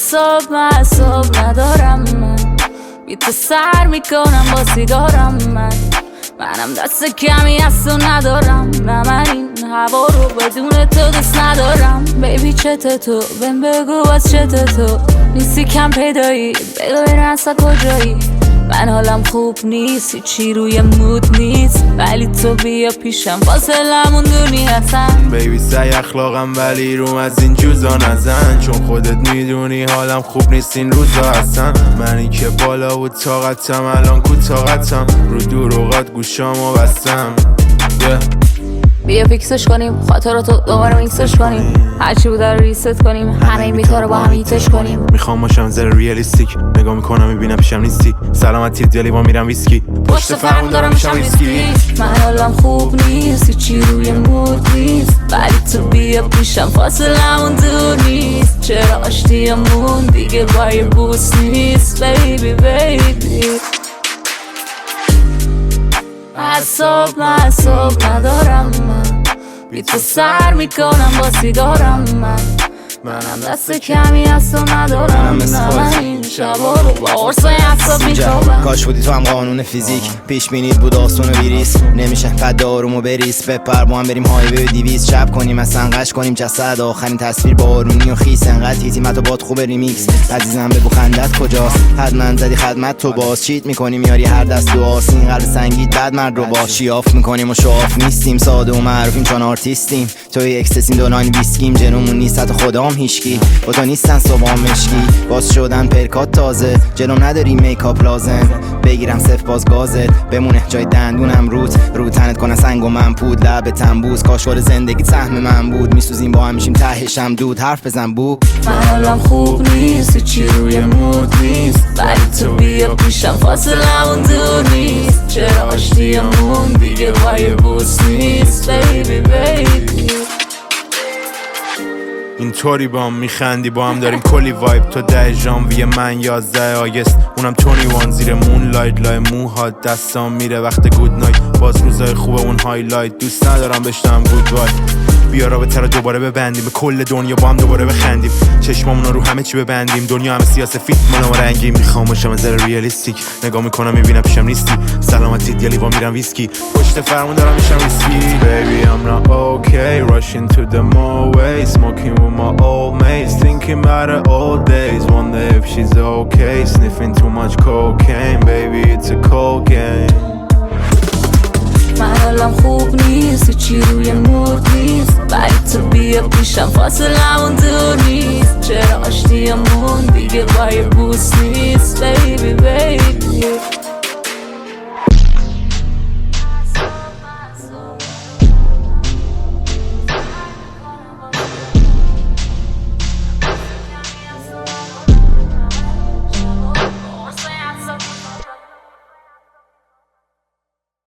معصب ندارم من، بی تو سر میکنم با سیگارم منم دست کمی از تو ندارم، نه من این هوا رو بدون تو دوست ندارم. بیبی چته تو بهم بگو از چته تو نیستی کم پیدایی، بگو این اصلا کجایی؟ من حالم خوب نیست، هیچی روی مود نیست، ولی تو بیا پیشم فاصلمون دونی هستن. بیبی سعی اخلاقم ولی روم از این جوزا نزن، چون خودت میدونی حالم خوب نیست این روزا هستن. منی که بالا بود طاقتم الان کو طاقتم، رو دروغات گوشامو بستم. بیا فیکسش کنیم خاطراتو دوباره میکسش کنیم، هرچی بود رو ریست کنیم، همه این بیتا رو با هم هیتش کنیم. میخوام باشم زر ریالیستیک، نگاه میکنم میبینم پیشم نیستی، سلامتی دلی با میرم ویسکی، پشت فرمون دارم میشم ویسکی. من حالم خوب نیست، هیچی روی مود نیست، ولی تو بیا پیشم فاصلمون دور نیست. چرا آشتیمون دیگه با یه بوس نیست؟ بیبی بیبی معصب ندارم من، بی تو سر میکنم با سیگارم منم دست کمی از تو ندارم، نه من این شبا رو با عرصای اصاب میتابم. کاش بودی تو هم قانون فیزیک، پیش بینید بود آسون و بیریس، نمیشه پد آرومو بریس، بپر با هم بریم هایوی 200 شب کنیم اصلا قش کنیم جسد، آخرین تصویر با آرونی و خیس، انقدر هیتیم تو باد خوبه ریمیکس. عزیزم بگو خندت کجاست، حتما زدی خدمت تو باز، چیت میکنیم یاری هر دست و آسین، قلب سنگیت بعد مرد رو با شیاف میکنیم و شاف نیستیم، ساده و معروفیم چون آرتیستیم، توی اکستسیم دوناین ویسکیم، جنومون نیست تا خدام هیشکی، با تو نیستن صبحام مشکی، باز شدن پرکات تازه، جلوم نداری میکاپ لازم، بگیرم صف باز گازت بمونه جای دندونم رو تنت کنه سنگ و من پود، لب تنبوز کاشور زندگی سهم من بود، میسوزیم با هم میشیم تهشم دود، حرف بزن بو. من حالم خوب نیست، هیچی روی مود نیست، ولی تو بیا پیشم فاصلمون دور نیست. چرا آشتیمون دیگه با یه بوس نیست؟ بیبی بیبی اینطوری با هم میخندی، با هم داریم کلی وایب، تو 10 ژانویه من 11 آگست، اونم 21 زیر مون لایت، لای موهات دستام میره وقت گود نایت، باز روزای خوبه اون هایلایت، دوست ندارم بشنم گود وای. بیا رابطه رو دوباره ببندیم، به کل دنیا با هم دوباره بخندیم، چشمامون رو همه چی ببندیم، دنیا همه سیاسفید منو رنگیم. میخوام باشم از ریالیستیک، نگاه میکنم میبینم پیشم نیستی، سلامتی دلی با میرم ویسکی، پشت فرمون دارم میشم ویسکی. Baby I'm not okay, rushing to the motorway, smoking with my old mates, thinking about the old days, wonder if she's okay, sniffing too much cocaine, baby it's a cold game. من حالم خوب نیست، هیچی روی مود نیست، ولی تو بیا پیشم فاصلمون دور نیست. چرا آشتیمون دیگه با یه بوس نیست؟ بیبی